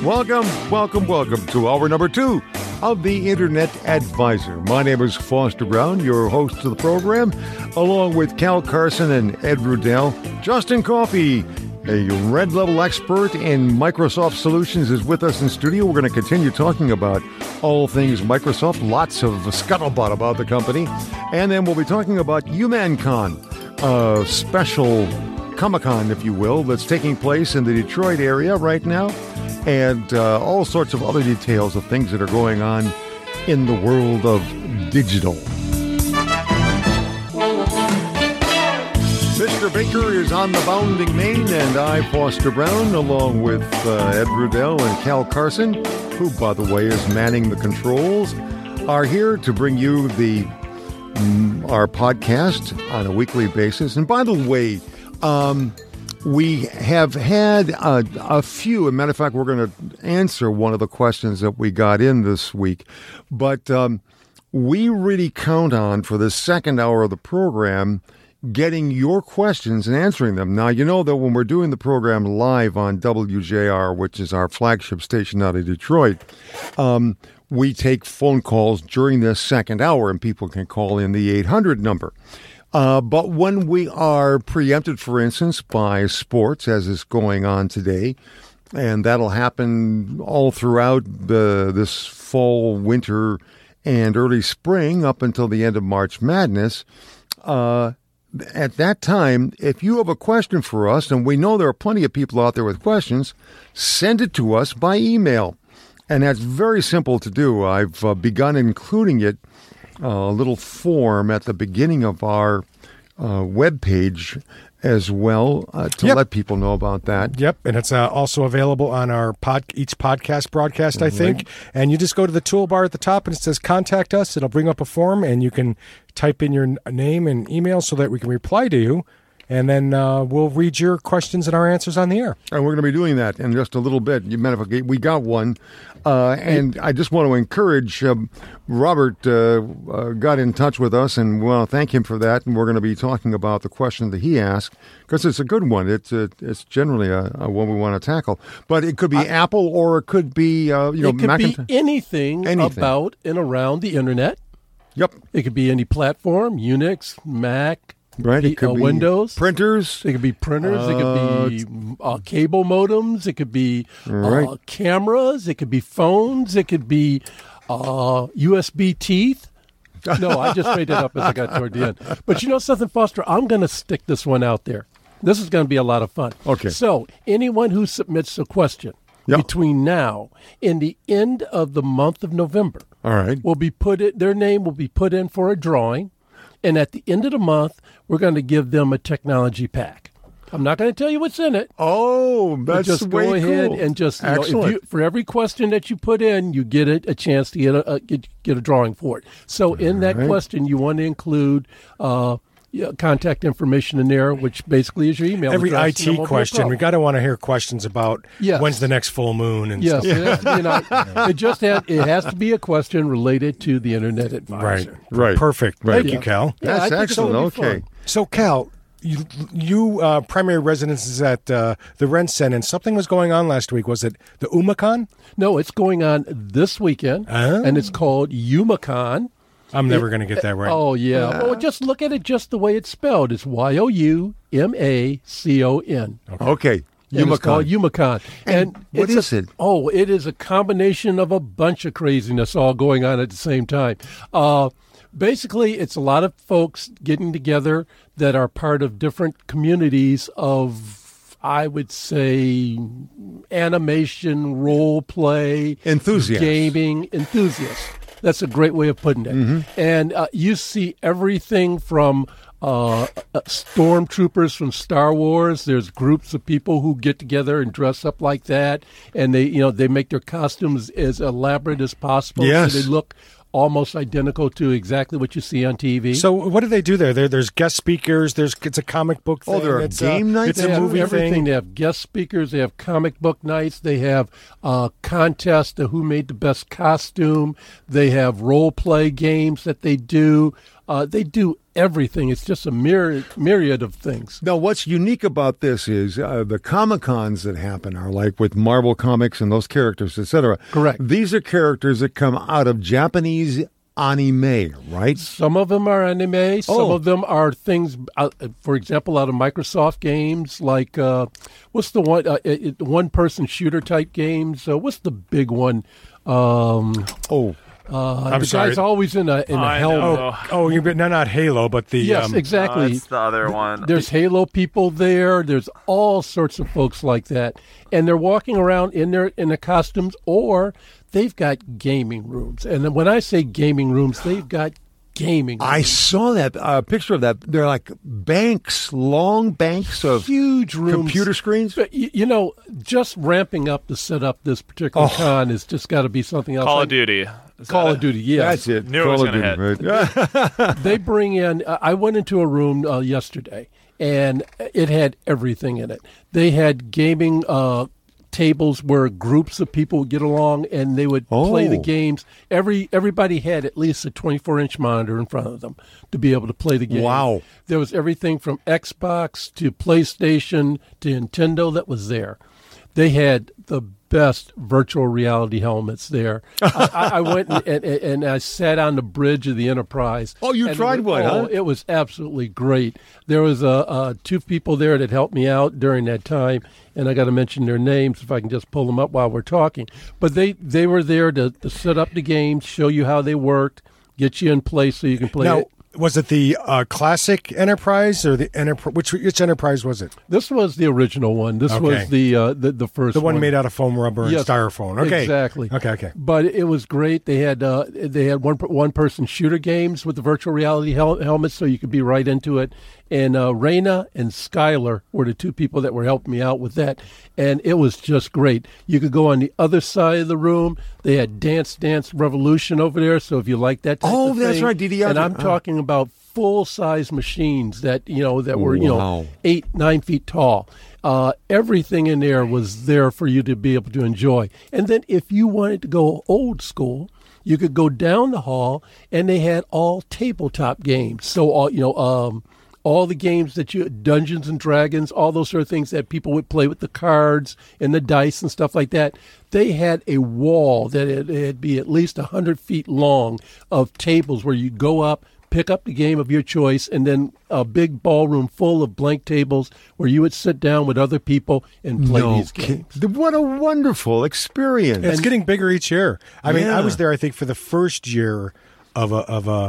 Welcome to hour number 2 of the Internet Advisor. My name is Foster Brown, your host of the program, along with Cal Carson and Ed Rudell. Justin Coffey, a red level expert in Microsoft solutions, is with us in studio. We're going to continue talking about all things Microsoft, lots of scuttlebutt about the company. And then we'll be talking about UmanCon, a special Comic-Con, if you will, that's taking place in the Detroit area right now, and all sorts of other details of things that are going on in the world of digital. Mr. Baker is on the bounding main, and I, Foster Brown, along with Ed Rudell and Cal Carson, who, by the way, is manning the controls, are here to bring you our podcast on a weekly basis. And by the way, we have had a few. As a matter of fact, we're going to answer one of the questions that we got in this week. But we really count on, for the second hour of the program, getting your questions and answering them. Now, you know that when we're doing the program live on WJR, which is our flagship station out of Detroit, we take phone calls during this second hour, and people can call in the 800 number. But when we are preempted, for instance, by sports, as is going on today, and that'll happen all throughout this fall, winter, and early spring up until the end of March Madness, at that time, if you have a question for us, and we know there are plenty of people out there with questions, send it to us by email. And that's very simple to do. I've begun including it, a little form at the beginning of our webpage as well to let people know about that. Yep, and it's also available on our each podcast broadcast, I think. And you just go to the toolbar at the top, and it says Contact Us. It'll bring up a form, and you can type in your name and email so that we can reply to you. And then we'll read your questions and our answers on the air. And we're going to be doing that in just a little bit. We got one. And I just want to encourage Robert got in touch with us, and we want to thank him for that. And we're going to be talking about the question that he asked, because it's a good one. It's generally a one we want to tackle. But it could be Apple, or it could be it could be anything about and around the Internet. Yep. It could be any platform, Unix, Mac. Right, it could be Windows, printers. It could be printers. It could be cable modems. It could be cameras. It could be phones. It could be USB teeth. No, I just made it up as I got toward the end. But you know something, Foster? I'm going to stick this one out there. This is going to be a lot of fun. Okay. So anyone who submits a question between now and the end of the month of November, all right, their name will be put in for a drawing. And at the end of the month, we're going to give them a technology pack. I'm not going to tell you what's in it. Oh, that's just way go ahead cool. And just for every question that you put in, you get a chance to get a drawing for it. So in that question, you want to include contact information in there, which basically is your email. Every IT question, we got to want to hear questions about when's the next full moon and stuff. It has to be a question related to the Internet Advisor. Right. Perfect. Thank you, Cal. That's excellent. Okay. So, Cal, you primary residence is at the RenCen, and something was going on last week. Was it the UmaCon? No, it's going on this weekend, and it's called UmaCon. I'm never going to get that right. Oh, yeah. Well, just look at it just the way it's spelled. It's YOUMACON. Okay. It's called UmaCon. And what is it? Oh, it is a combination of a bunch of craziness all going on at the same time. Basically, it's a lot of folks getting together that are part of different communities of, I would say, animation, role play, enthusiasts, gaming enthusiasts. That's a great way of putting it. Mm-hmm. And you see everything from stormtroopers from Star Wars. There's groups of people who get together and dress up like that, and they make their costumes as elaborate as possible. Yes. So they look almost identical to exactly what you see on TV. So what do they do there? There's guest speakers. It's a comic book thing. Oh, there are game nights? It's a movie everything. thing. They have guest speakers. They have comic book nights. They have contests of who made the best costume. They have role play games that they do. They do everything. It's just a myriad of things. Now, what's unique about this is the Comic-Cons that happen are like with Marvel Comics and those characters, etc. Correct. These are characters that come out of Japanese anime, right? Some of them are anime. Some of them are things, for example, out of Microsoft games, like what's the one one-person shooter type games? What's the big one? I'm the sorry. guy's always in a helmet. Not Halo, but the Yes, exactly. That's the other one. There's Halo people there. There's all sorts of folks like that, and they're walking around in the costumes, or they've got gaming rooms. And when I say gaming rooms, they've got gaming rooms. I saw that picture of that. They're like banks, long banks of huge rooms, computer screens. But, just ramping up to set up this particular con has just got to be something else. Call of Duty. Call of Duty, yeah. That's it. Knew it was going to hit. Right? They bring in, I went into a room yesterday, and it had everything in it. They had gaming tables where groups of people would get along, and they would play the games. Everybody had at least a 24-inch monitor in front of them to be able to play the game. Wow. There was everything from Xbox to PlayStation to Nintendo that was there. They had the best virtual reality helmets there. I went and I sat on the bridge of the Enterprise. Oh, you tried one, huh? It was absolutely great. There was two people there that helped me out during that time, and I got to mention their names if I can just pull them up while we're talking. But they were there to set up the games, show you how they worked, get you in place so you can play it. Was it the classic Enterprise or the Enterprise? Which Enterprise was it? This was the original one. This was the first. The one made out of foam rubber and styrofoam. Okay, exactly. Okay. But it was great. They had one person shooter games with the virtual reality helmets, so you could be right into it. And Raina and Skylar were the two people that were helping me out with that, and it was just great. You could go on the other side of the room. They had Dance Revolution over there, so if you like that type of thing. That's right, DDR. And I'm talking about full-size were 8-9 feet tall. Everything in there was there for you to be able to enjoy. And then if you wanted to go old school, you could go down the hall, and they had all tabletop games. So all the games that Dungeons and Dragons, all those sort of things that people would play with the cards and the dice and stuff like that. They had a wall that it'd be at least 100 feet long of tables where you'd go up, pick up the game of your choice, and then a big ballroom full of blank tables where you would sit down with other people and play these games. What a wonderful experience. It's getting bigger each year. I mean, I was there, I think, for the first year of a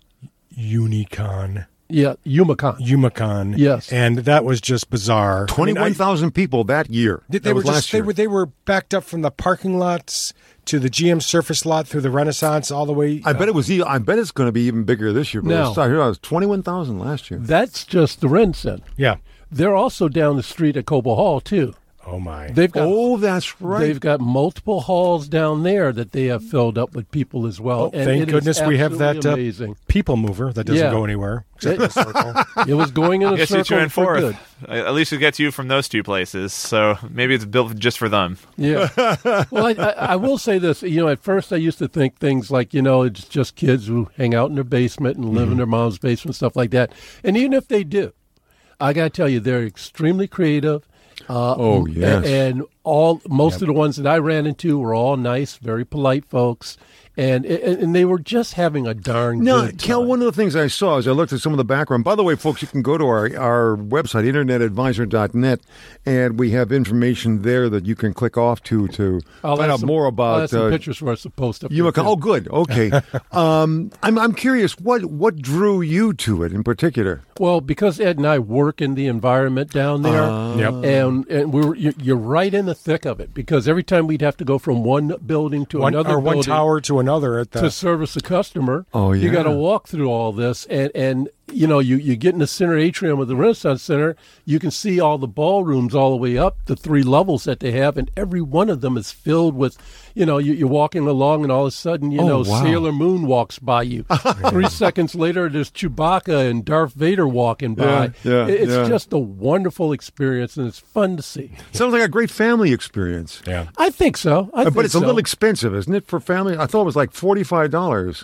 Unicon. Yeah, Umicon. Yes. And that was just bizarre. 21,000 people that year. They were backed up from the parking lots to the GM surface lot through the Renaissance all the way. I bet it's going to be even bigger this year. But it was 21,000 last year. That's just the RenCen. Yeah. They're also down the street at Cobo Hall, too. Oh, my. That's right. They've got multiple halls down there that they have filled up with people as well. And thank goodness we have that people mover that doesn't go anywhere except in a circle. It was going in a circle for good. At least it gets you from those two places. So maybe it's built just for them. Yeah. Well, I will say this. At first I used to think things like, it's just kids who hang out in their basement and live in their mom's basement, stuff like that. And even if they do, I got to tell you, they're extremely creative. Yes. And most of the ones that I ran into were all nice, very polite folks, and they were just having a darn good time. Cal, one of the things I saw as I looked at some of the background, by the way, folks, you can go to our website, internetadvisor.net, and we have information there that you can click off to find out more about. I'll have some pictures for us to post up there. Oh, good. Okay. I'm curious, what drew you to it in particular? Well, because Ed and I work in the environment down there, and you're right in the thick of it, because every time we'd have to go from one building to another one tower to another to service a customer, you got to walk through all this, and you get in the center atrium of the Renaissance Center, you can see all the ballrooms all the way up the 3 levels that they have, and every one of them is filled with, you're walking along, and all of a sudden, Sailor Moon walks by you. 3 seconds later, there's Chewbacca and Darth Vader walking by. It's just a wonderful experience, and it's fun to see. Sounds like a great family experience. Yeah, I think so. But it's a little expensive, isn't it, for family? I thought it was like $45.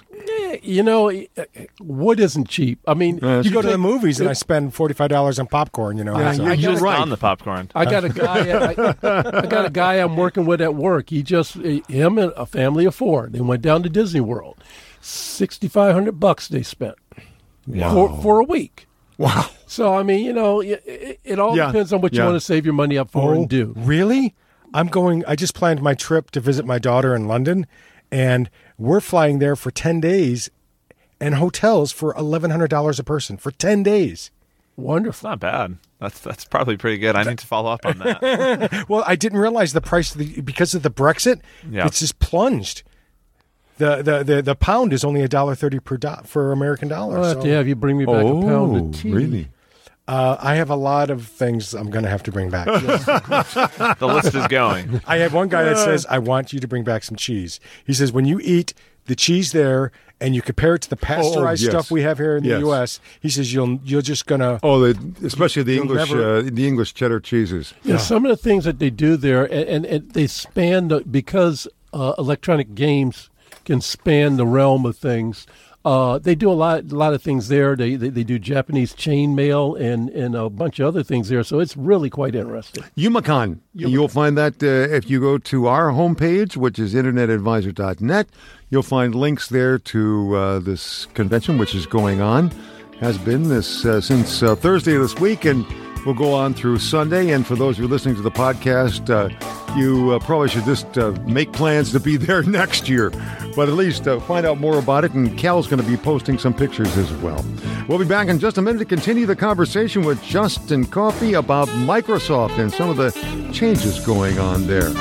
wood isn't cheap. I mean, you go to the movies and I spend $45 on popcorn. You're right on the popcorn. I got a guy. I got a guy I'm working with at work. Him and a family of 4. They went down to Disney World. $6,500 they spent for a week. Wow. So I mean, it all depends on what you want to save your money up for and do. Really? I just planned my trip to visit my daughter in London, and we're flying there for 10 days and hotels for $1,100 a person for 10 days. Wonderful. Not bad. That's probably pretty good. I need to follow up on that. Well, I didn't realize the price because of the Brexit. Yeah. It's just plunged. The pound is only $1.30 for American dollars. I'll have to have you bring me back a pound of tea. Really? I have a lot of things I'm going to have to bring back. The list is going. I have one guy that says, I want you to bring back some cheese. He says, when you eat the cheese there and you compare it to the pasteurized stuff we have here in the U.S., he says you're just going to... especially the English cheddar cheeses. Yeah, some of the things that they do there, and they span because electronic games can span the realm of things. They do a lot of things there. They do Japanese chain mail and a bunch of other things there. So it's really quite interesting. Youmacon. You'll find that if you go to our homepage, which is internetadvisor.net. You'll find links there to this convention, which is going on. Has been this since Thursday of this week, and will go on through Sunday. And for those who are listening to the podcast, you probably should just make plans to be there next year. But at least find out more about it. And Cal's going to be posting some pictures as well. We'll be back in just a minute to continue the conversation with Justin Coffey about Microsoft and some of the changes going on there.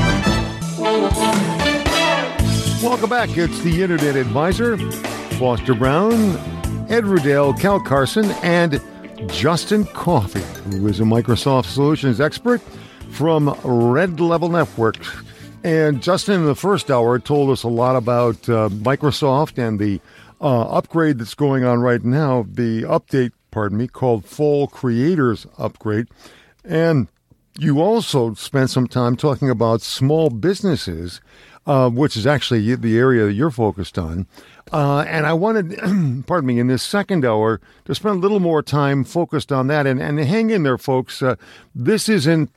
Welcome back. It's the Internet Advisor. Foster Brown, Ed Rudell, Cal Carson, and Justin Coffey, who is a Microsoft Solutions expert from Red Level Networks. And Justin, in the first hour, told us a lot about Microsoft and the upgrade that's going on right now, the update, called Fall Creators Upgrade. And you also spent some time talking about small businesses, which is actually the area that you're focused on. And I wanted, in this second hour, to spend a little more time focused on that. And hang in there, folks. This isn't,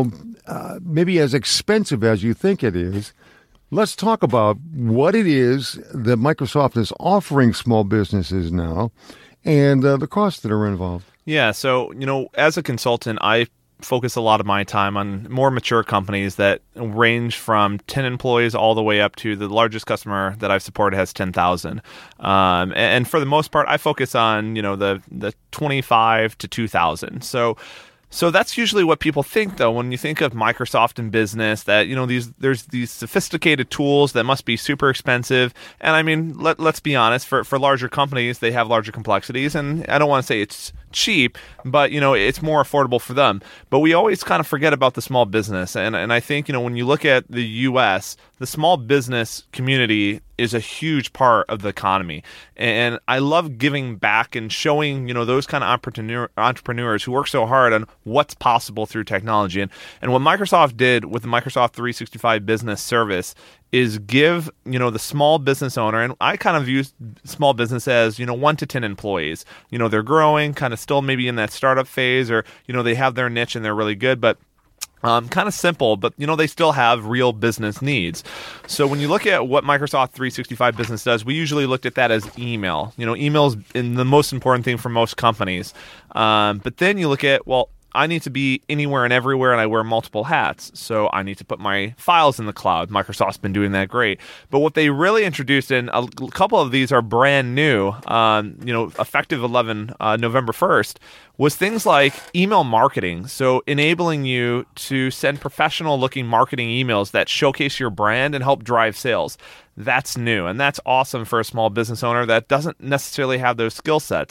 maybe as expensive as you think it is. Let's talk about what it is that Microsoft is offering small businesses now and the costs that are involved. Yeah, so, as a consultant, I focus a lot of my time on more mature companies that range from 10 employees all the way up to the largest customer that I've supported has 10,000. And for the most part, I focus on, the 25 to 2,000. So that's usually what people think, though, when you think of Microsoft in business, that, there's these sophisticated tools that must be super expensive. And I mean, let's be honest, for larger companies, they have larger complexities. And I don't want to say it's cheap, but, it's more affordable for them. But we always kind of forget about the small business. And I think, when you look at the U.S., the small business community is a huge part of the economy. And I love giving back and showing, those kind of entrepreneurs who work so hard on what's possible through technology. And what Microsoft did with the Microsoft 365 Business Service is give, the small business owner, and I kind of view small business as, 1 to 10 employees. They're growing, kind of still maybe in that startup phase, or, they have their niche and they're really good, but kind of simple, but they still have real business needs. So when you look at what Microsoft 365 Business does, we usually looked at that as email. Email is the most important thing for most companies. But then you look at, I need to be anywhere and everywhere, and I wear multiple hats. So I need to put my files in the cloud. Microsoft's been doing that great. But what they really introduced, and a couple of these are brand new, effective November 1st, was things like email marketing. So enabling you to send professional-looking marketing emails that showcase your brand and help drive sales. That's new, and that's awesome for a small business owner that doesn't necessarily have those skill sets.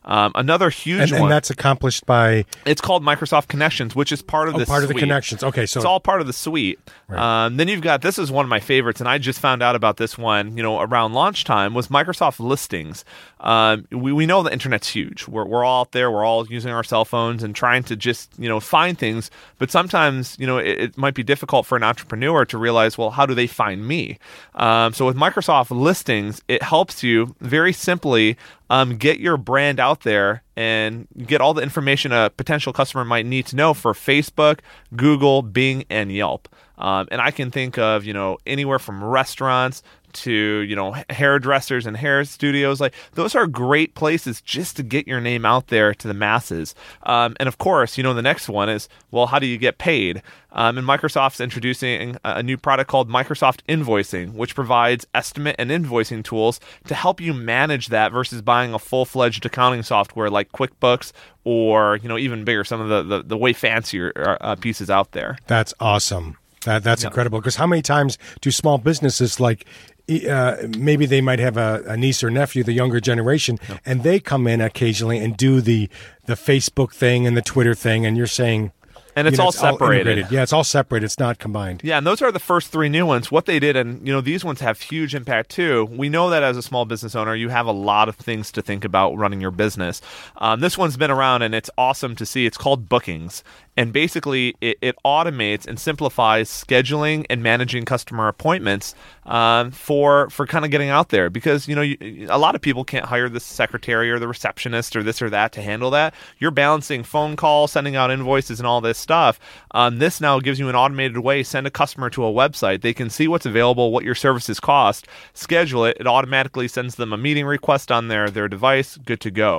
Another huge one. And that's accomplished by? It's called Microsoft Connections, which is part of the part suite. of the Connections. Okay, so it's all part of the suite. Right. Then you've got, this is one of my favorites, and I just found out about this one, around launch time, was Microsoft Listings. We know the internet's huge. We're all out there. We're all using our cell phones and trying to just, find things. But sometimes, it might be difficult for an entrepreneur to realize, well, how do they find me? So with Microsoft Listings, it helps you very simply get your brand out there and get all the information a potential customer might need to know for Facebook, Google, Bing, and Yelp. And I can think of, anywhere from restaurants to, hairdressers and hair studios. Like, those are great places just to get your name out there to the masses. And of course, the next one is, well, how do you get paid? And Microsoft's introducing a new product called Microsoft Invoicing, which provides estimate and invoicing tools to help you manage that versus buying a full-fledged accounting software like QuickBooks or, even bigger, some of the way fancier pieces out there. That's awesome. That's incredible. Because how many times do small businesses maybe they might have a niece or nephew, the younger generation, and they come in occasionally and do the Facebook thing and the Twitter thing, and you're saying... And it's all separated. It's all separated. It's not combined. Yeah, and those are the first three new ones. What they did, and these ones have huge impact too. We know that as a small business owner, you have a lot of things to think about running your business. This one's been around, and it's awesome to see. It's called Bookings. And basically, it automates and simplifies scheduling and managing customer appointments for kind of getting out there. Because, a lot of people can't hire the secretary or the receptionist or this or that to handle that. You're balancing phone calls, sending out invoices, and all this stuff. This now gives you an automated way. Send a customer to a website. They can see what's available, what your services cost, schedule it. It automatically sends them a meeting request on their device. Good to go.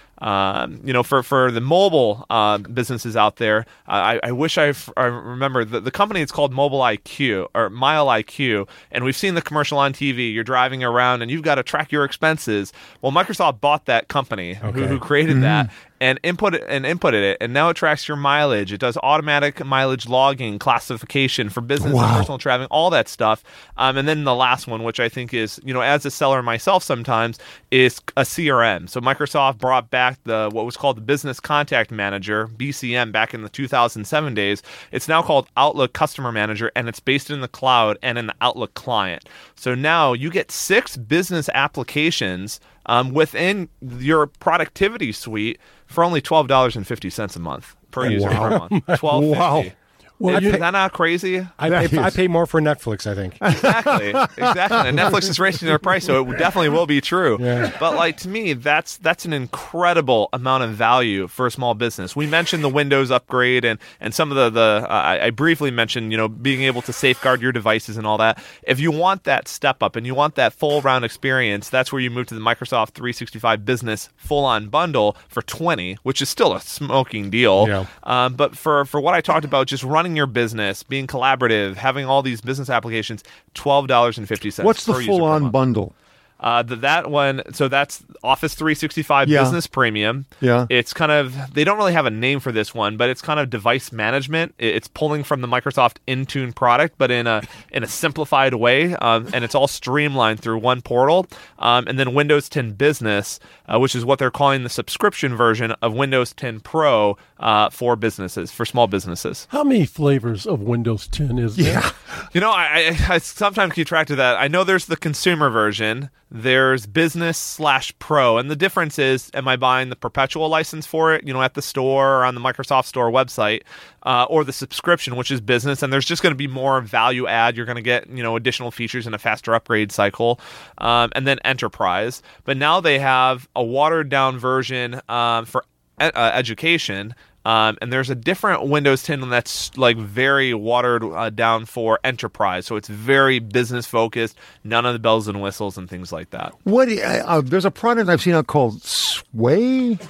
For the mobile businesses out there, I wish I remember the company. It's called Mobile IQ or Mile IQ, and we've seen the commercial on TV. You're driving around and you've got to track your expenses. Well, Microsoft bought that company who created that. And inputted it, and now it tracks your mileage. It does automatic mileage logging, classification for business and personal traveling, all that stuff. And then the last one, which I think is, as a seller myself sometimes, is a CRM. So Microsoft brought back what was called the Business Contact Manager, BCM, back in the 2007 days. It's now called Outlook Customer Manager, and it's based in the cloud and in the Outlook client. So now you get 6 business applications within your productivity suite for only $12.50 a month per user per month. $12.50. Wow. Well, is that not crazy? I pay more for Netflix, I think. Exactly. And Netflix is raising their price, so it definitely will be true. Yeah. But to me, that's an incredible amount of value for a small business. We mentioned the Windows upgrade and some of the I briefly mentioned, being able to safeguard your devices and all that. If you want that step up and you want that full round experience, that's where you move to the Microsoft 365 Business full-on bundle for $20, which is still a smoking deal. Yeah. But for what I talked about, just running your business, being collaborative, having all these business applications, $12.50. What's the full-on bundle? That one, so that's Office 365 Business Premium. Yeah. It's kind of, they don't really have a name for this one, but it's kind of device management. It's pulling from the Microsoft Intune product, but in a simplified way, and it's all streamlined through one portal. And then Windows 10 Business, which is what they're calling the subscription version of Windows 10 Pro for businesses, for small businesses. How many flavors of Windows 10 is there? Yeah. I sometimes keep track of that. I know there's the consumer version. There's Business/Pro, and the difference is, am I buying the perpetual license for it, at the store or on the Microsoft Store website, or the subscription, which is Business, and there's just going to be more value add. You're going to get, additional features and a faster upgrade cycle, and then Enterprise. But now they have a watered down version for education. And there's a different Windows 10 that's very watered down for enterprise. So it's very business focused, none of the bells and whistles and things like that. There's a product I've seen out called Sway.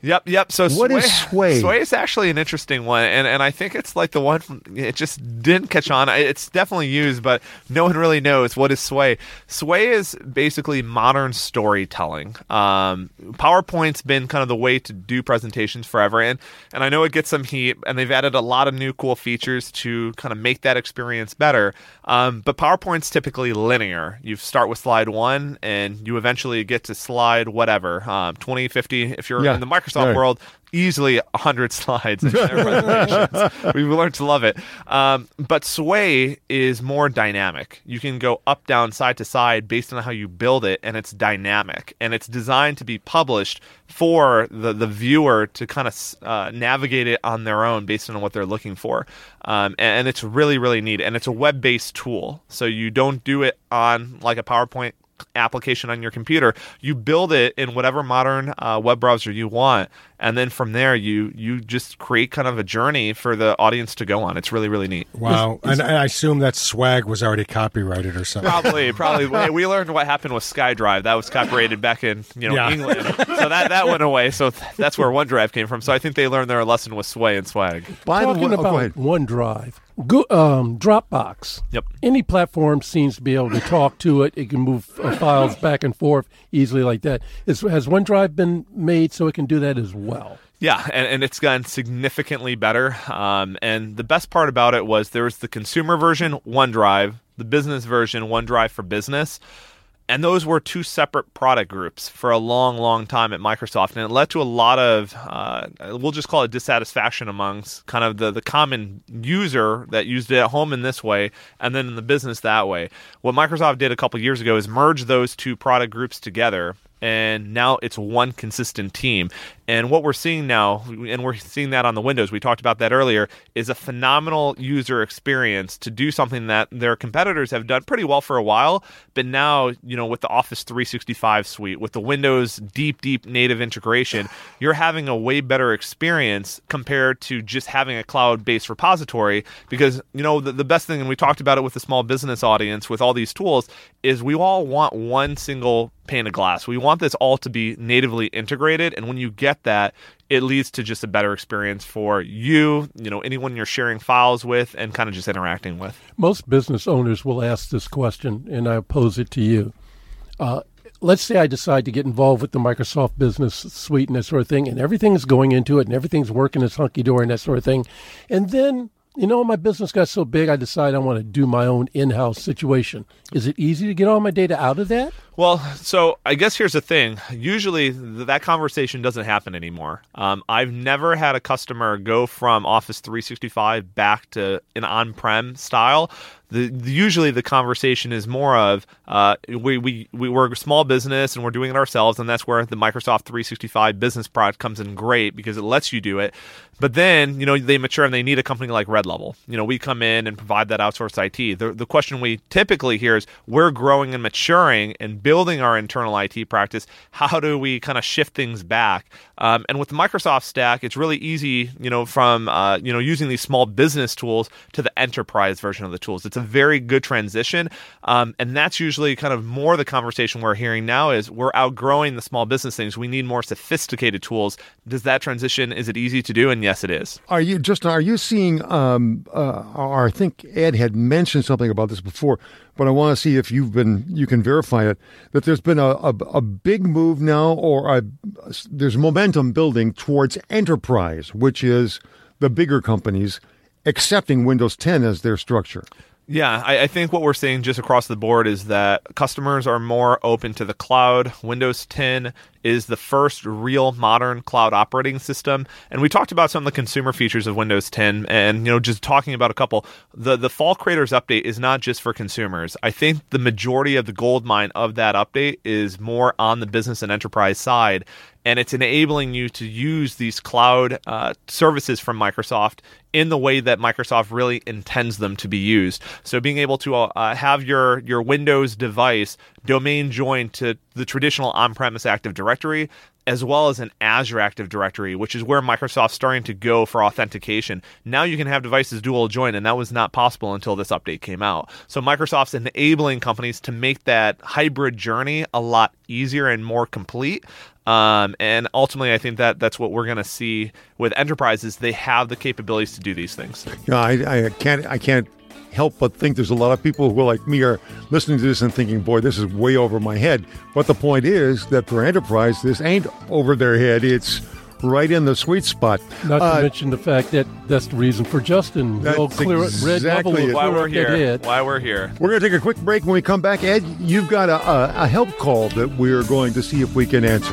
Yep. So what is Sway? Sway is actually an interesting one, and I think it's like the one it just didn't catch on. It's definitely used, but no one really knows what is Sway. Sway is basically modern storytelling. PowerPoint's been kind of the way to do presentations forever, and I know it gets some heat, and they've added a lot of new cool features to kind of make that experience better. But PowerPoint's typically linear. You start with slide 1, and you eventually get to slide whatever, 20, 50, if you're in the Microsoft world, easily 100 slides in their presentations. We've learned to love it. But Sway is more dynamic. You can go up, down, side to side based on how you build it, and it's dynamic. And it's designed to be published for the viewer to kind of navigate it on their own based on what they're looking for. And it's really, really neat. And it's a web-based tool. So you don't do it on like a PowerPoint application on your computer. You build it in whatever modern web browser you want, and then from there you just create kind of a journey for the audience to go on. It's really, really neat. Wow. And I assume that Swag was already copyrighted or something. Probably. We learned what happened with SkyDrive. That was copyrighted back in England. So that went away. So that's where OneDrive came from. So I think they learned their lesson with Sway and Swag. Talking about OneDrive, Dropbox. Yep. Any platform seems to be able to talk to it. It can move files back and forth easily like that. Has OneDrive been made so it can do that as well? Yeah, and it's gotten significantly better. And the best part about it was there was the consumer version, OneDrive, the business version, OneDrive for Business. And those were two separate product groups for a long, long time at Microsoft. And it led to a lot of, we'll just call it dissatisfaction amongst kind of the common user that used it at home in this way and then in the business that way. What Microsoft did a couple years ago is merge those two product groups together. And now it's one consistent team. And what we're seeing now, and we're seeing that on the Windows, we talked about that earlier, is a phenomenal user experience to do something that their competitors have done pretty well for a while. But now, with the Office 365 suite, with the Windows deep native integration, you're having a way better experience compared to just having a cloud-based repository. Because, the best thing, and we talked about it with the small business audience with all these tools, is we all want one single pane of glass. We want this all to be natively integrated, and when you get that, it leads to just a better experience for you, anyone you're sharing files with and kind of just interacting with. Most business owners will ask this question, and I pose it to you. Let's say I decide to get involved with the Microsoft Business Suite and that sort of thing, and everything's going into it, and everything's working as hunky-dory and that sort of thing, and then my business got so big, I decide I want to do my own in-house situation. Is it easy to get all my data out of that? Well, so I guess here's the thing. Usually that conversation doesn't happen anymore. I've never had a customer go from Office 365 back to an on-prem style. Usually the conversation is more of we're a small business and we're doing it ourselves, and that's where the Microsoft 365 business product comes in great because it lets you do it. But then, they mature and they need a company like Red Level. We come in and provide that outsourced IT. The question we typically hear is we're growing and maturing and building our internal IT practice. How do we kind of shift things back? And with the Microsoft stack, it's really easy, from using these small business tools to the enterprise version of the tools. It's a very good transition. And that's usually kind of more the conversation we're hearing now is we're outgrowing the small business things. We need more sophisticated tools. Does that transition, is it easy to do? And yes, it is. Are you seeing, or I think Ed had mentioned something about this before, but I want to see if you can verify it, that there's been a big move now, or there's momentum building towards enterprise, which is the bigger companies accepting Windows 10 as their structure. Yeah, I think what we're seeing just across the board is that customers are more open to the cloud. Windows 10 is the first real modern cloud operating system. And we talked about some of the consumer features of Windows 10 and, just talking about a couple. The Fall Creators update is not just for consumers. I think the majority of the gold mine of that update is more on the business and enterprise side. And it's enabling you to use these cloud services from Microsoft in the way that Microsoft really intends them to be used. So being able to have your Windows device domain joined to the traditional on-premise Active Directory, as well as an Azure Active Directory, which is where Microsoft's starting to go for authentication. Now you can have devices dual join, and that was not possible until this update came out. So Microsoft's enabling companies to make that hybrid journey a lot easier and more complete. And ultimately, I think that's what we're going to see with enterprises. They have the capabilities to do these things. I can't help but think there's a lot of people who, like me, are listening to this and thinking, boy, this is way over my head. But the point is that for enterprise, this ain't over their head. It's right in the sweet spot. Not to mention the fact that that's the reason for Justin. That's exactly why we're here. Why we're here. We're going to take a quick break. When we come back, Ed, you've got a help call that we're going to see if we can answer.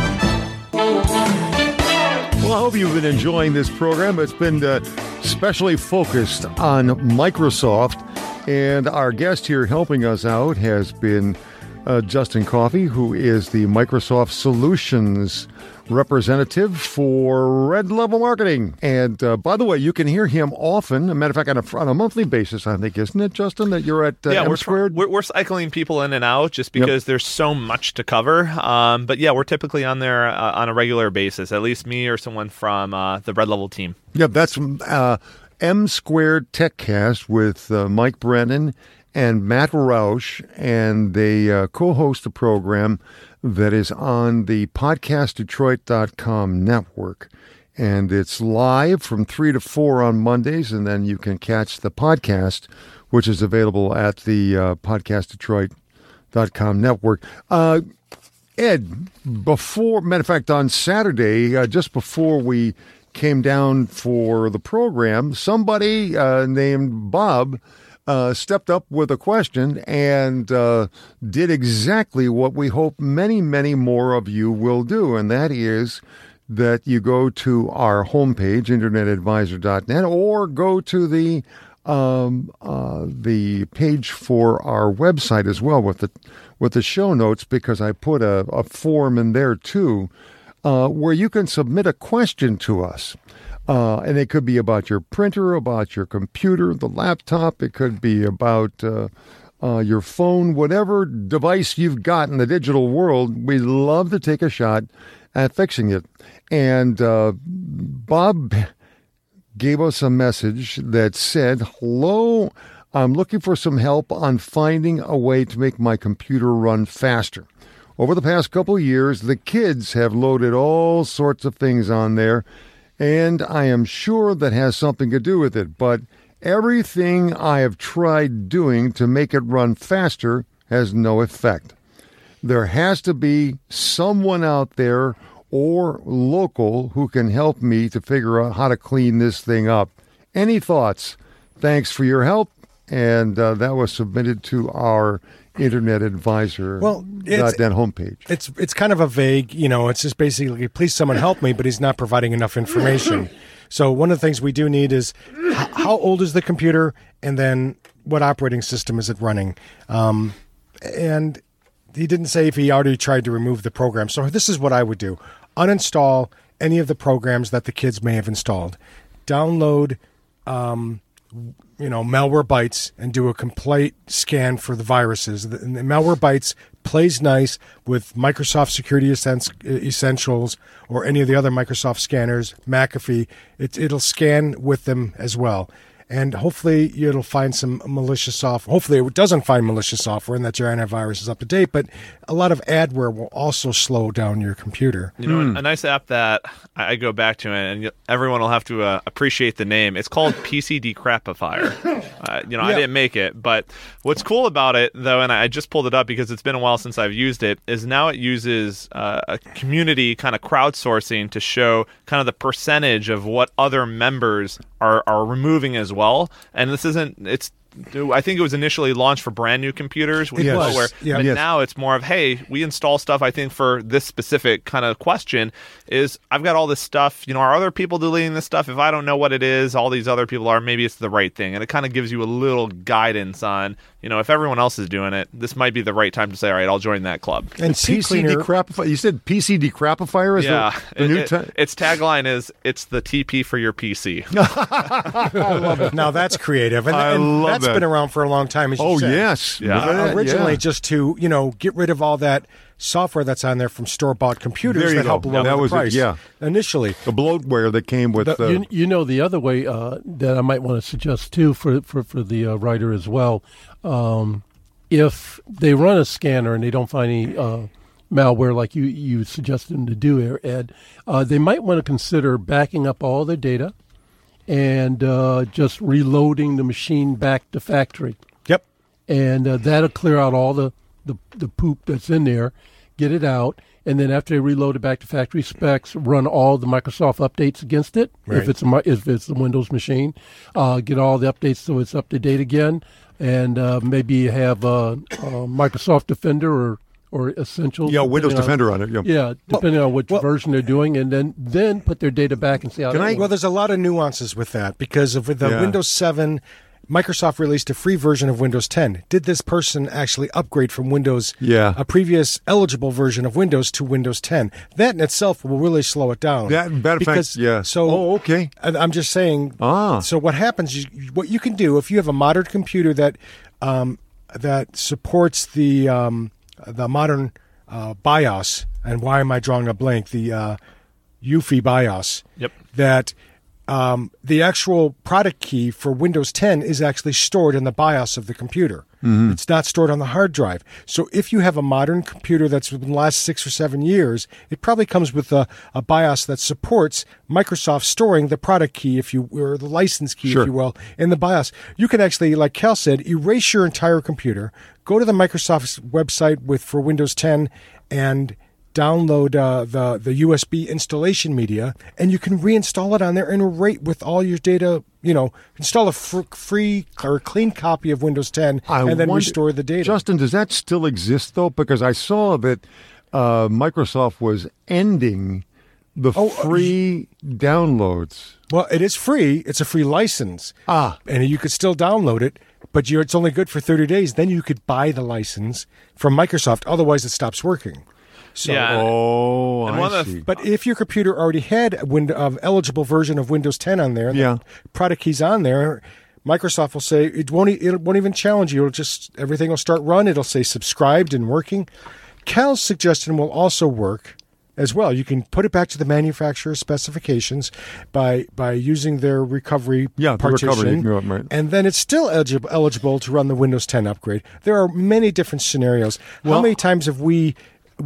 Well, I hope you've been enjoying this program. It's been specially focused on Microsoft, and our guest here helping us out has been Justin Coffey, who is the Microsoft Solutions representative for Red Level Marketing. And by the way, you can hear him often. As a matter of fact, on a monthly basis, I think, isn't it, Justin, that you're at M Squared? We're cycling people in and out just because there's so much to cover. But yeah, we're typically on there on a regular basis, at least me or someone from the Red Level team. Yep, that's M Squared TechCast with Mike Brennan and Matt Roush, and they co-host a program that is on the podcastdetroit.com network. And it's live from 3 to 4 on Mondays, and then you can catch the podcast, which is available at the podcastdetroit.com network. Ed, matter of fact, on Saturday, just before we came down for the program, somebody named Bob stepped up with a question and did exactly what we hope many, many more of you will do, and that is that you go to our homepage, internetadvisor.net, or go to the page for our website as well with the show notes, because I put a form in there too, where you can submit a question to us. And it could be about your printer, about your computer, the laptop. It could be about your phone, whatever device you've got in the digital world. We'd love to take a shot at fixing it. And Bob gave us a message that said, "Hello, I'm looking for some help on finding a way to make my computer run faster. Over the past couple of years, the kids have loaded all sorts of things on there, and I am sure that has something to do with it. But everything I have tried doing to make it run faster has no effect. There has to be someone out there or local who can help me to figure out how to clean this thing up. Any thoughts? Thanks for your help." And that was submitted to our Internet Advisor homepage. It's kind of a vague, it's just basically, please someone help me, but he's not providing enough information. So one of the things we do need is how old is the computer, and then what operating system is it running? And he didn't say if he already tried to remove the program. So this is what I would do. Uninstall any of the programs that the kids may have installed. Download Malwarebytes and do a complete scan for the viruses. The Malwarebytes plays nice with Microsoft Security Essentials or any of the other Microsoft scanners, McAfee. It'll scan with them as well. And hopefully it'll find some malicious software. Hopefully it doesn't find malicious software and that your antivirus is up to date. But a lot of adware will also slow down your computer. A nice app that I go back to, and everyone will have to appreciate the name. It's called PC Decrapifier. I didn't make it. But what's cool about it, though, and I just pulled it up because it's been a while since I've used it, is now it uses a community kind of crowdsourcing to show kind of the percentage of what other members are removing as well. And I think it was initially launched for brand new computers with malware, but now it's more of, hey, we install stuff. I think for this specific kind of question is, I've got all this stuff, are other people deleting this stuff? If I don't know what it is, all these other people are, maybe it's the right thing. And it kind of gives you a little guidance on, if everyone else is doing it, this might be the right time to say, all right, I'll join that club. And PC Decrapifier, you said PC Decrapifier is the new its tagline is, it's the TP for your PC. I love it. Now that's creative. And that's been around for a long time, as you said. Yes. Originally, just to, get rid of all that software that's on there from store-bought computers that help lower the price. Initially. The bloatware that came with the other way that I might want to suggest, too, for the writer as well, if they run a scanner and they don't find any malware like you suggested them to do, Ed, they might want to consider backing up all their data and just reloading the machine back to factory. Yep. And that'll clear out all the poop that's in there, get it out, and then after they reload it back to factory specs, run all the Microsoft updates against it. Right. If it's a Windows machine, get all the updates so it's up to date again, and maybe have Microsoft Defender or Essentials. Yeah, Windows Defender on it. Yeah, depending on which version they're doing, and then put their data back and see how. Well, there's a lot of nuances with that because of the Windows 7. Microsoft released a free version of Windows 10. Did this person actually upgrade from Windows, a previous eligible version of Windows, to Windows 10? That in itself will really slow it down. So, okay. I'm just saying. So what happens? What you can do if you have a modern computer that supports the modern BIOS, and why am I drawing a blank? The UEFI BIOS. Yep. That. The actual product key for Windows 10 is actually stored in the BIOS of the computer. Mm-hmm. It's not stored on the hard drive. So if you have a modern computer that's within the last 6 or 7 years, it probably comes with a BIOS that supports Microsoft storing the product key, or the license key, if you will, in the BIOS. You can actually, like Cal said, erase your entire computer, go to the Microsoft website for Windows 10, and download the USB installation media, and you can reinstall it on there and rate with all your data. Install a free or clean copy of Windows 10 and then restore the data. Justin, does that still exist, though? Because I saw that Microsoft was ending the free downloads. Well, it is free. It's a free license. And you could still download it, but it's only good for 30 days. Then you could buy the license from Microsoft. Otherwise, it stops working. So, I see. But if your computer already had an eligible version of Windows 10 on there, the product key's on there, Microsoft will say it won't even challenge you. Everything will start run. It'll say subscribed and working. Cal's suggestion will also work as well. You can put it back to the manufacturer's specifications by using their recovery partition, right. And then it's still eligible to run the Windows 10 upgrade. There are many different scenarios. How many times have we've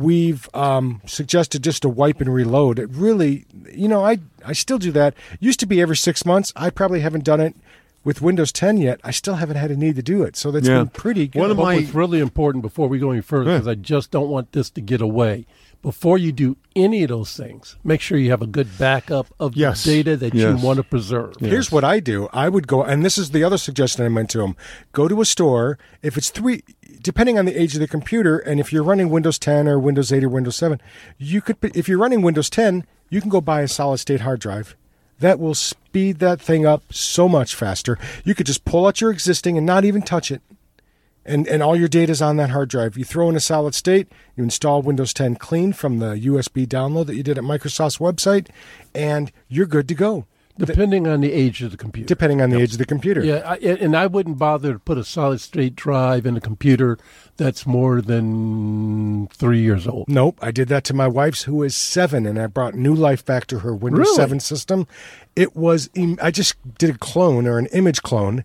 suggested just to wipe and reload? It really, I still do that. Used to be every 6 months. I probably haven't done it with Windows 10 yet. I still haven't had a need to do it. So that's been pretty good. What's really important before we go any further, because I just don't want this to get away. Before you do any of those things, make sure you have a good backup of the data that you want to preserve. Here's what I do. I would go, and this is the other suggestion I went to them. Go to a store. If it's depending on the age of the computer, and if you're running Windows 10 or Windows 8 or Windows 7, if you're running Windows 10, you can go buy a solid-state hard drive. That will speed that thing up so much faster. You could just pull out your existing and not even touch it. And all your data's on that hard drive. You throw in a solid state, you install Windows 10 clean from the USB download that you did at Microsoft's website, and you're good to go. Depending on the age of the computer. Depending on the age of the computer. Yeah, and I wouldn't bother to put a solid-state drive in a computer that's more than 3 years old. Nope. I did that to my wife's, who is 7, and I brought new life back to her Windows 7 system. It was, I just did a clone or an image clone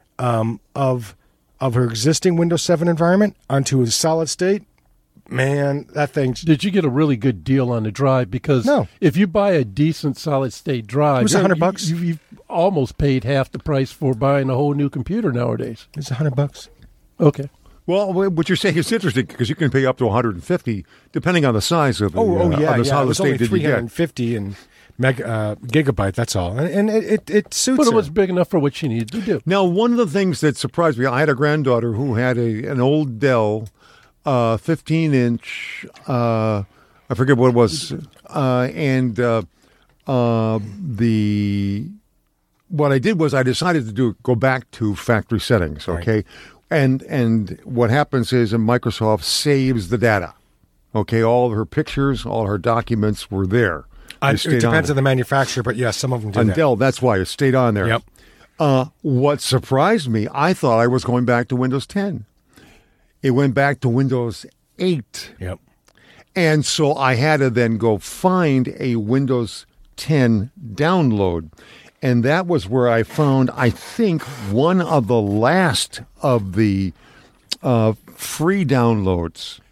of her existing Windows 7 environment onto a solid state. Man, that thing. Did you get a really good deal on the drive? Because if you buy a decent solid state drive, it was $100. You've almost paid half the price for buying a whole new computer nowadays. It's $100. Okay. Well, what you're saying is interesting because you can pay up to $150 depending on the size of the solid state that you get. 350 and gigabyte. That's all, and it suits. But it was big enough for what you needed to do. Now, one of the things that surprised me, I had a granddaughter who had an old Dell 15-inch. I forget what it was, and what I did was I decided to go back to factory settings. Okay. Right. And what happens is Microsoft saves the data. Okay, all of her pictures, all her documents were there. It depends on the manufacturer, but yes, some of them do that. On Dell, that's why it stayed on there. Yep. What surprised me, I thought I was going back to Windows 10. It went back to Windows 8. Yep. And so I had to then go find a Windows 10 download. And that was where I found, I think, one of the last of the free downloads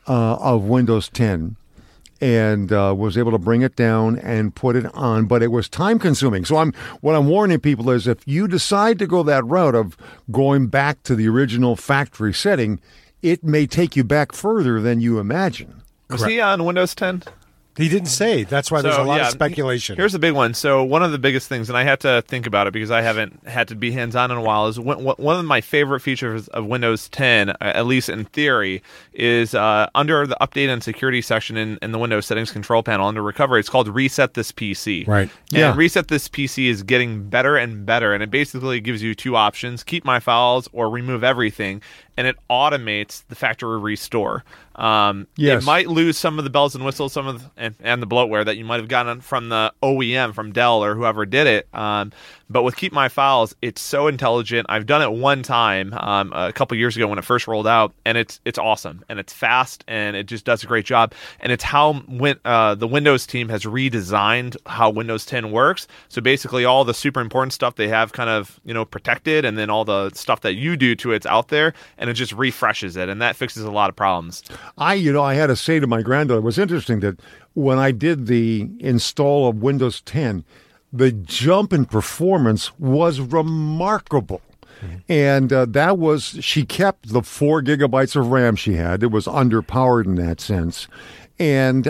of Windows 10 and was able to bring it down and put it on, but it was time consuming. So what I'm warning people is if you decide to go that route of going back to the original factory setting, it may take you back further than you imagine. Was he on Windows 10? He didn't say. That's why there's a lot of speculation. Here's the big one. So one of the biggest things, and I had to think about it because I haven't had to be hands-on in a while, is one of my favorite features of Windows 10, at least in theory, is under the Update and Security section in the Windows Settings control panel under Recovery, it's called Reset This PC. Right. And Reset This PC is getting better and better, and it basically gives you two options, keep my files or remove everything, and it automates the factory restore. It might lose some of the bells and whistles, and the bloatware that you might have gotten from the OEM, from Dell or whoever did it. But with Keep My Files, it's so intelligent. I've done it one time a couple years ago when it first rolled out, and it's awesome, and it's fast, and it just does a great job. And it's how the Windows team has redesigned how Windows 10 works. So basically, all the super important stuff they have kind of protected, and then all the stuff that you do to it's out there, and it just refreshes it, and that fixes a lot of problems. I had to say to my granddaughter, it was interesting that when I did the install of Windows 10, the jump in performance was remarkable. Mm-hmm. And she kept the 4 gigabytes of RAM she had. It was underpowered in that sense. And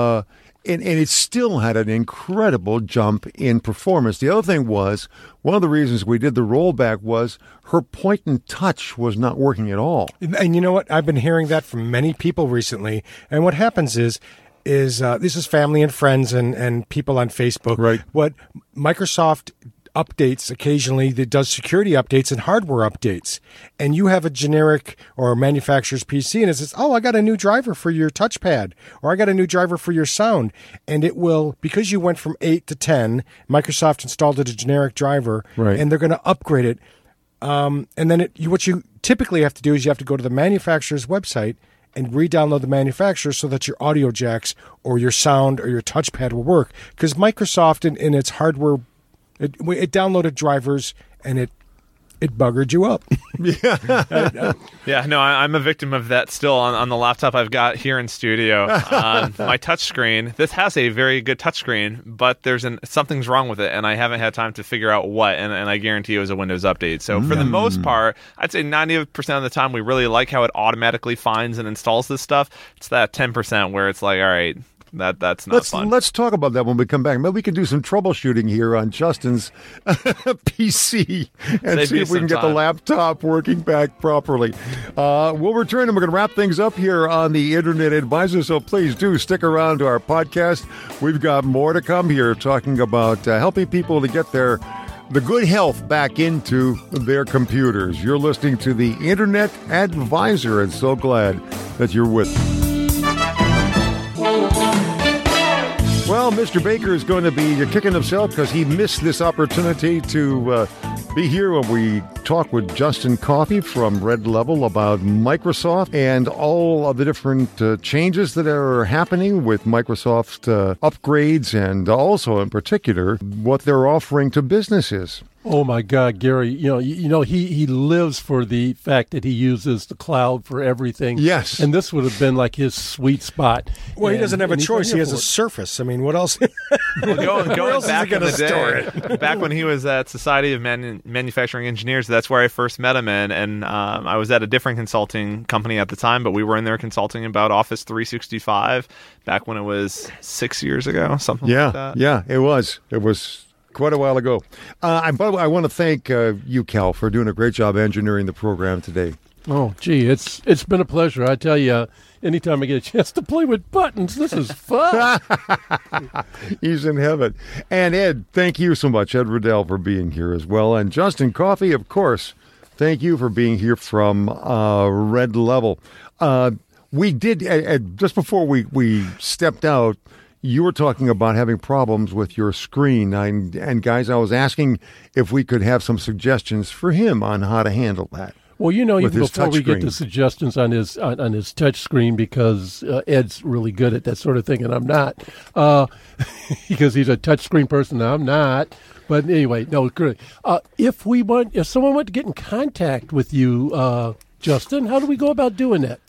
it still had an incredible jump in performance. The other thing was, one of the reasons we did the rollback was her point and touch was not working at all. And you know what? I've been hearing that from many people recently. And what happens is this is family and friends and people on Facebook. Right. What Microsoft updates occasionally, that does security updates and hardware updates, and you have a generic or a manufacturer's PC, and it says, I got a new driver for your touchpad, or I got a new driver for your sound, and it will, because you went from 8 to 10, Microsoft installed it a generic driver, right, and they're going to upgrade it, and then what you typically have to do is you have to go to the manufacturer's website and re-download the manufacturer so that your audio jacks or your sound or your touchpad will work, because Microsoft in its hardware, it downloaded drivers and it buggered you up. I'm a victim of that still on the laptop I've got here in studio. My touchscreen, this has a very good touchscreen, but something's wrong with it, and I haven't had time to figure out what, and I guarantee it was a Windows update. So for the most part, I'd say 90% of the time we really like how it automatically finds and installs this stuff. It's that 10% where it's like, all right, that's not fun. Let's talk about that when we come back. Maybe we can do some troubleshooting here on Justin's PC and see if we can get the laptop working back properly. We'll return and we're going to wrap things up here on the Internet Advisor, so please do stick around to our podcast. We've got more to come here talking about helping people to get the good health back into their computers. You're listening to the Internet Advisor, and so glad that you're with us. Well, Mr. Baker is going to be kicking himself because he missed this opportunity to be here when we talk with Justin Coffey from Red Level about Microsoft and all of the different changes that are happening with Microsoft upgrades, and also in particular what they're offering to businesses. Oh my God, Gary! He lives for the fact that he uses the cloud for everything. Yes, and this would have been like his sweet spot. Well, he doesn't have a choice. He has a Surface. I mean, what else? Going back in the day, back when he was at Society of Manufacturing Engineers, that's where I first met him. And I was at a different consulting company at the time, but we were in there consulting about Office 365 back when it was 6 years ago, something like that. Yeah, it was. It was quite a while ago. By the way, I want to thank you, Cal, for doing a great job engineering the program today. Oh, gee, it's been a pleasure. I tell you, anytime I get a chance to play with buttons, this is fun. He's in heaven. And Ed, thank you so much, Ed Riddell, for being here as well. And Justin Coffey, of course, thank you for being here from Red Level. We did, just before we stepped out, you were talking about having problems with your screen. And guys, I was asking if we could have some suggestions for him on how to handle that. Well, even before we get to suggestions on his touch screen, because Ed's really good at that sort of thing, and I'm not, because he's a touch screen person, and I'm not. But anyway, no, good. If someone wanted to get in contact with you, Justin, how do we go about doing that?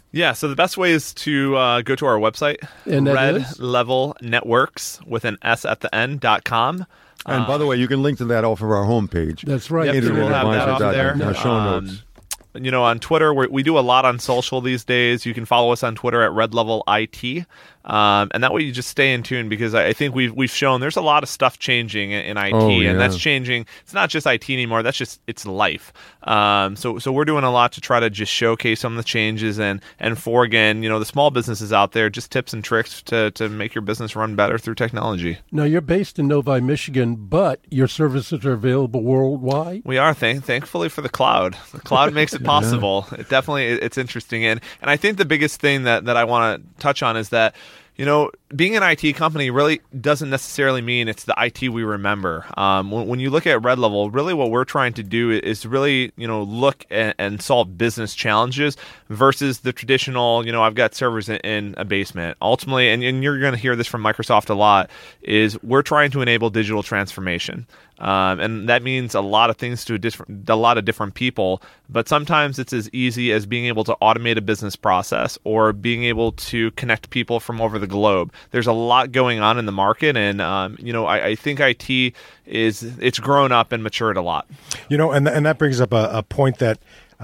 Yeah, so the best way is to go to our website, And that is? redlevelnetworks with an S at the end.com. And by the way, you can link to that off of our homepage. That's right. Yep, so we'll have that off there. Show notes. On Twitter, we do a lot on social these days. You can follow us on Twitter at Red Level IT. And that way you just stay in tune, because I think we've shown there's a lot of stuff changing in IT, and that's changing. It's not just IT anymore. That's just it's life. So we're doing a lot to try to just showcase some of the changes and for, again, the small businesses out there, just tips and tricks to make your business run better through technology. Now, you're based in Novi, Michigan, but your services are available worldwide? We are, thankfully, for the cloud. The cloud makes it possible. It definitely, it's interesting. And I think the biggest thing that I want to touch on is that, being an IT company really doesn't necessarily mean it's the IT we remember. When you look at Red Level, really what we're trying to do is really, look and solve business challenges versus the traditional, I've got servers in a basement. Ultimately, and you're going to hear this from Microsoft a lot, is we're trying to enable digital transformation. And that means a lot of things to a lot of different people, but sometimes it's as easy as being able to automate a business process or being able to connect people from over the globe. There's a lot going on in the market, and I think IT it's grown up and matured a lot. And that brings up a point that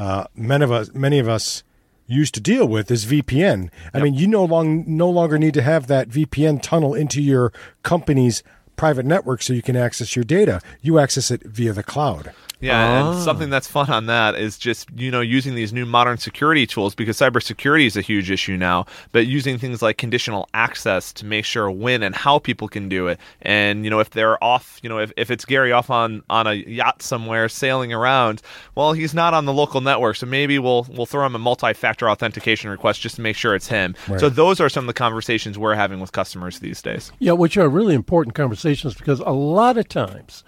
many of us used to deal with is VPN. I mean, you no longer need to have that VPN tunnel into your company's private network so you can access your data. You access it via the cloud. Yeah, and something that's fun on that is just, using these new modern security tools, because cybersecurity is a huge issue now, but using things like conditional access to make sure when and how people can do it. And, if they're off, if it's Gary off on a yacht somewhere sailing around, well, he's not on the local network, so maybe we'll throw him a multi-factor authentication request just to make sure it's him. Right. So those are some of the conversations we're having with customers these days. Yeah, which are really important conversations, because a lot of times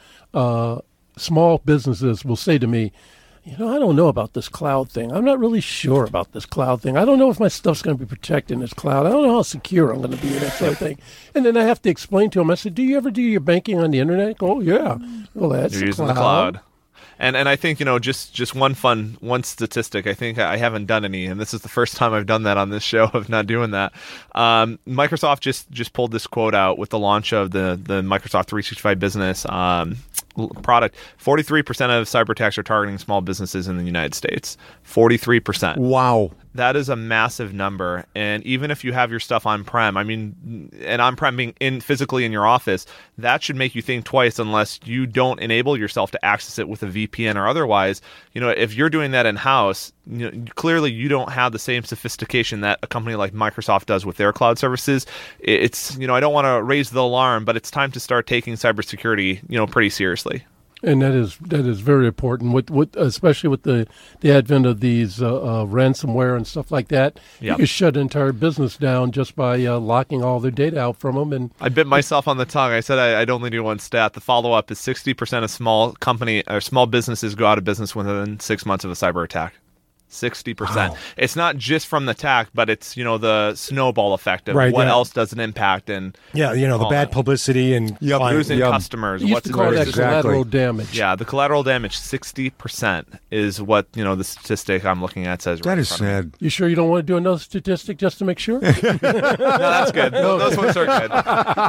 small businesses will say to me, I don't know about this cloud thing. I'm not really sure about this cloud thing. I don't know if my stuff's going to be protected in this cloud. I don't know how secure I'm going to be in that sort of thing. And then I have to explain to them, I said, do you ever do your banking on the internet? Oh, yeah. Well, that's You're using the cloud. And I think, just one statistic, I think I haven't done any, and this is the first time I've done that on this show of not doing that. Microsoft just pulled this quote out with the launch of the Microsoft 365 Business product. 43% of cyber attacks are targeting small businesses in the United States. 43%. Wow. That is a massive number. And even if you have your stuff on-prem, and on-prem being physically in your office, that should make you think twice unless you don't enable yourself to access it with a VPN or otherwise. If you're doing that in-house, clearly you don't have the same sophistication that a company like Microsoft does with their cloud services. It's, I don't want to raise the alarm, but it's time to start taking cybersecurity, pretty seriously. And that is very important, especially with the advent of these ransomware and stuff like that. Yep. You can shut an entire business down just by locking all their data out from them. And I bit myself on the tongue. I said I'd only do one stat. The follow-up is 60% of small businesses go out of business within 6 months of a cyber attack. 60%. Wow. It's not just from the attack, but it's, the snowball effect of what else does it impact. And the bad publicity and losing customers. You used to call that collateral damage. Yeah, the collateral damage, 60% is what, the statistic I'm looking at says. That is sad. You sure you don't want to do another statistic just to make sure? No, that's good. Those ones are good.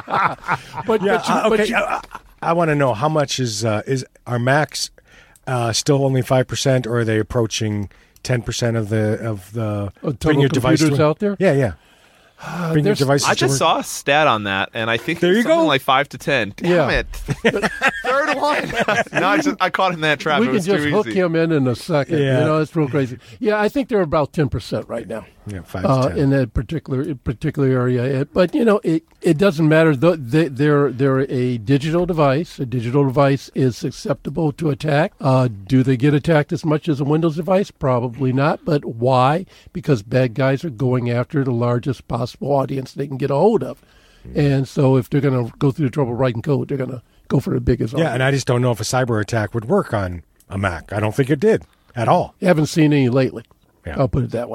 I want to know, how much is our Macs still only 5%, or are they approaching 10% of the total computers out there? Yeah. Bring your devices I just saw a stat on that, and I think there you something go. Like 5 to 10. Damn it! Third one. No, I caught in that trap. We can just hook him in a second. Yeah. It's real crazy. Yeah, I think they're about 10% right now. Yeah, 5 to 10 in that particular area. But it doesn't matter. They're a digital device. A digital device is susceptible to attack. Do they get attacked as much as a Windows device? Probably not. But why? Because bad guys are going after the largest possible audience they can get a hold of. And so if they're going to go through the trouble writing code, they're going to go for the biggest audience. Yeah, and I just don't know if a cyber attack would work on a Mac. I don't think it did at all. You haven't seen any lately. Yeah. I'll put it that way.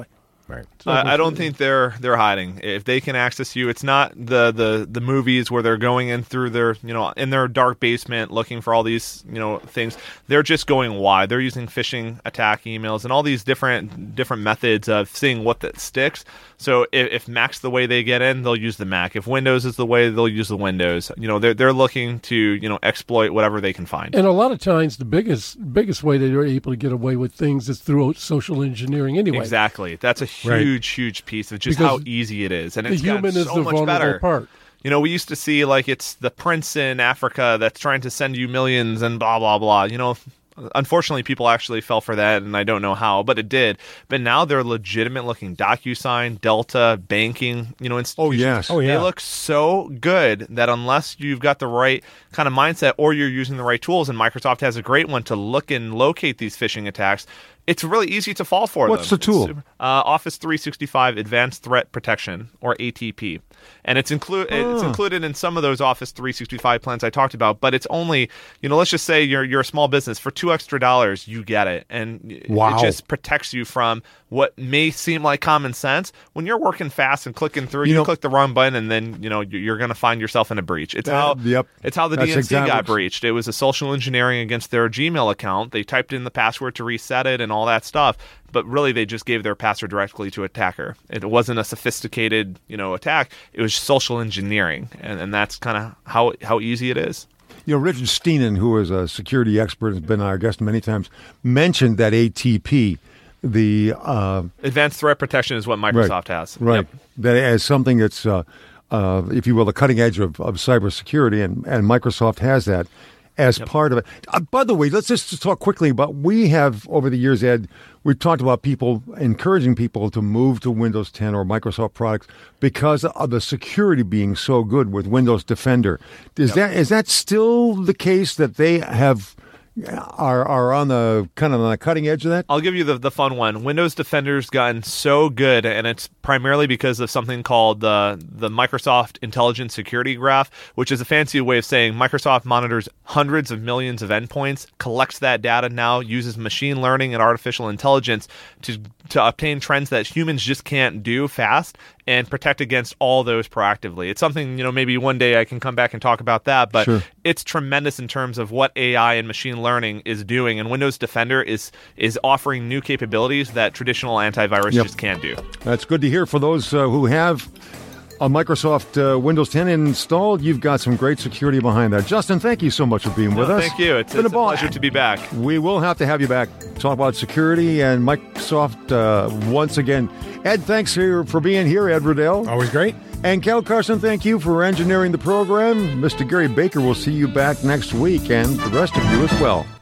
Right. I don't think they're hiding. If they can access you, it's not the movies where they're going in through their in their dark basement looking for all these things. They're just going wide. They're using phishing attack emails and all these different methods of seeing what that sticks. So if Mac's the way they get in, they'll use the Mac. If Windows is the way, they'll use the Windows. They're looking to exploit whatever they can find. And a lot of times, the biggest way they're able to get away with things is through social engineering. Anyway, exactly. That's a huge piece of just how easy it is, and it's gotten so much better. Part. We used to see like it's the prince in Africa that's trying to send you millions and blah blah blah. Unfortunately, people actually fell for that, and I don't know how, but it did. But now they're legitimate-looking DocuSign, Delta, banking, institutions. Oh, yes. Oh, yeah. They look so good that unless you've got the right kind of mindset or you're using the right tools, and Microsoft has a great one to look and locate these phishing attacks, it's really easy to fall for them. What's the tool? Office 365 Advanced Threat Protection, or ATP. And it's included in some of those Office 365 plans I talked about, but it's only, let's just say you're a small business. For $2 extra, you get it. And wow. It just protects you from what may seem like common sense. When you're working fast and clicking through, you click the wrong button, and then you're going to find yourself in a breach. It's how the DNC got breached. It was a social engineering against their Gmail account. They typed in the password to reset it and all that stuff. But really, they just gave their password directly to attacker. It wasn't a sophisticated, attack. It was social engineering, and that's kind of how easy it is. Richard Steenan, who is a security expert, has been our guest many times, mentioned that ATP, the Advanced Threat Protection, is what Microsoft has. Right, Yep. That as something that's, if you will, the cutting edge of cybersecurity, and Microsoft has that as part of it. By the way, let's just talk quickly about, we have over the years, Ed, we've talked about people encouraging people to move to Windows 10 or Microsoft products because of the security being so good with Windows Defender. Is that still the case, that they are on the kind of on the cutting edge of that? I'll give you the fun one. Windows Defender's gotten so good, and it's primarily because of something called the Microsoft Intelligent Security Graph, which is a fancy way of saying Microsoft monitors hundreds of millions of endpoints, collects that data now, uses machine learning and artificial intelligence to obtain trends that humans just can't do fast, and protect against all those proactively. It's something, maybe one day I can come back and talk about that, but sure. It's tremendous in terms of what AI and machine learning is doing, and Windows Defender is offering new capabilities that traditional antivirus just can't do. That's good to hear. For those who have a Microsoft Windows 10 installed, you've got some great security behind that. Justin, thank you so much for being with us. Thank you. It's a pleasure to be back. We will have to have you back. Talk about security and Microsoft once again. Ed, thanks for being here, Ed Riddell. Always great. And Cal Carson, thank you for engineering the program. Mr. Gary Baker will see you back next week, and the rest of you as well.